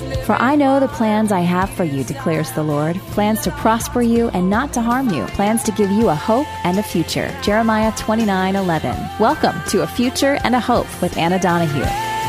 For I know the plans I have for you, declares the Lord, plans to prosper you and not to harm you, plans to give you a hope and a future. Jeremiah 29:11. Welcome to A Future and a Hope with Anna Donahue.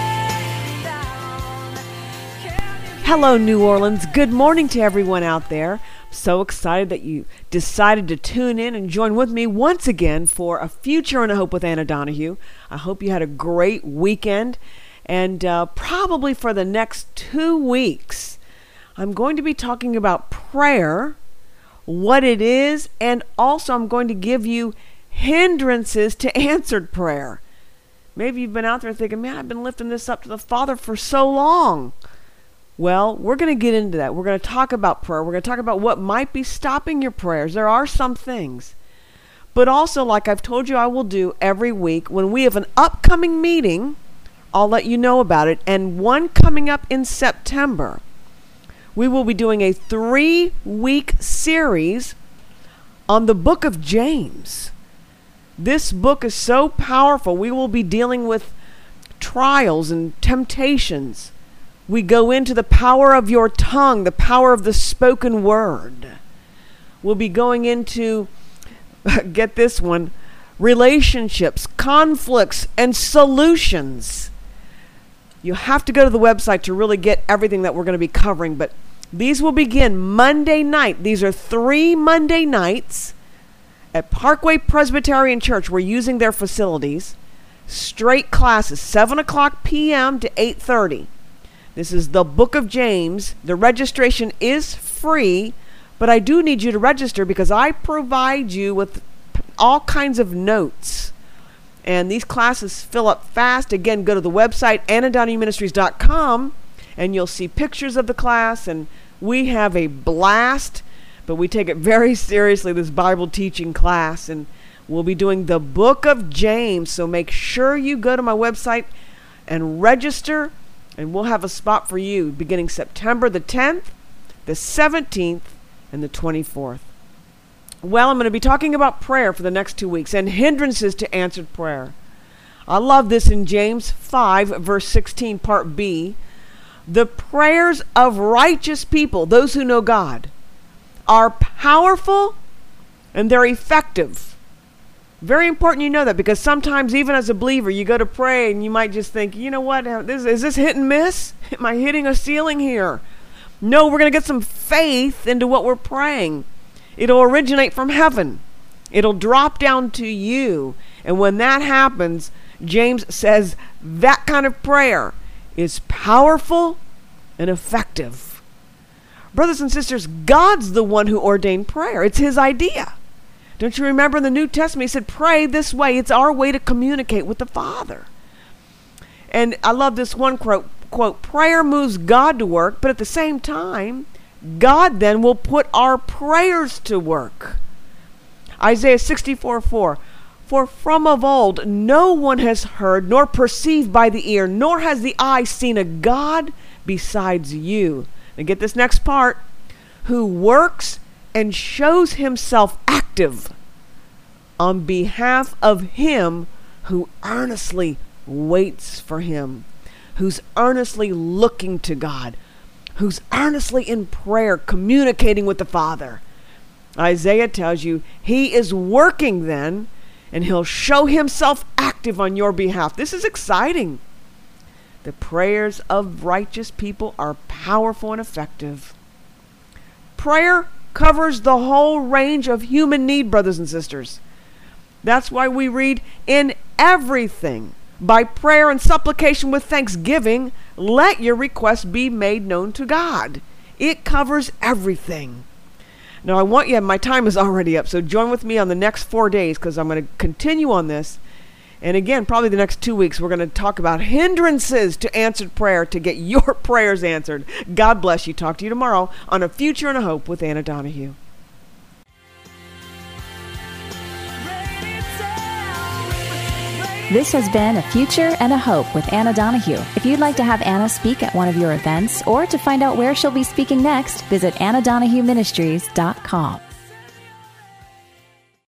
Hello, New Orleans. Good morning to everyone out there. So excited that you decided to tune in and join with me once again for A Future and a Hope with Anna Donahue. I hope you had a great weekend. And probably for the next 2 weeks, I'm going to be talking about prayer, what it is, and also I'm going to give you hindrances to answered prayer. Maybe you've been out there thinking, man, I've been lifting this up to the Father for so long. Well, we're going to get into that. We're going to talk about prayer. We're going to talk about what might be stopping your prayers. There are some things. But also, like I've told you I will do every week, when we have an upcoming meeting, I'll let you know about it. And one coming up in September, we will be doing a 3-week series on the book of James. This book is so powerful. We will be dealing with trials and temptations. We go into the power of your tongue, the power of the spoken word. We'll be going into, get this one, relationships, conflicts, and solutions. You have to go to the website to really get everything that we're going to be covering. But these will begin Monday night. These are 3 Monday nights at Parkway Presbyterian Church. We're using their facilities. Straight classes, 7 o'clock p.m. to 8:30. This is the book of James. The registration is free, but I do need you to register because I provide you with all kinds of notes. And these classes fill up fast. Again, go to the website, AnnaDonahueMinistries.com, and you'll see pictures of the class. And we have a blast, but we take it very seriously, this Bible teaching class. And we'll be doing the book of James. So make sure you go to my website and register, and we'll have a spot for you beginning September the 10th, the 17th, and the 24th. Well, I'm going to be talking about prayer for the next 2 weeks and hindrances to answered prayer. I love this in James 5, verse 16, part B. The prayers of righteous people, those who know God, are powerful and they're effective. Very important you know that, because sometimes even as a believer, you go to pray and you might just think, you know what, is this hit and miss? Am I hitting a ceiling here? No, we're going to get some faith into what we're praying. It'll originate from heaven. It'll drop down to you. And when that happens, James says that kind of prayer is powerful and effective. Brothers and sisters, God's the one who ordained prayer. It's his idea. Don't you remember in the New Testament, he said, pray this way. It's our way to communicate with the Father. And I love this one quote, prayer moves God to work, but at the same time, God then will put our prayers to work. Isaiah 64:4. For from of old no one has heard, nor perceived by the ear, nor has the eye seen a God besides you. And get this next part. Who works and shows himself active on behalf of him who earnestly waits for him, who's earnestly looking to God, who's earnestly in prayer, communicating with the Father. Isaiah tells you he is working then, and he'll show himself active on your behalf. This is exciting. The prayers of righteous people are powerful and effective. Prayer covers the whole range of human need, brothers and sisters. That's why we read, in everything, by prayer and supplication with thanksgiving, let your requests be made known to God. It covers everything. Now, I want you, my time is already up, so join with me on the next 4 days, because I'm going to continue on this. And again, probably the next 2 weeks, we're going to talk about hindrances to answered prayer to get your prayers answered. God bless you. Talk to you tomorrow on A Future and a Hope with Anna Donahue. This has been A Future and a Hope with Anna Donahue. If you'd like to have Anna speak at one of your events or to find out where she'll be speaking next, visit AnnaDonahueMinistries.com.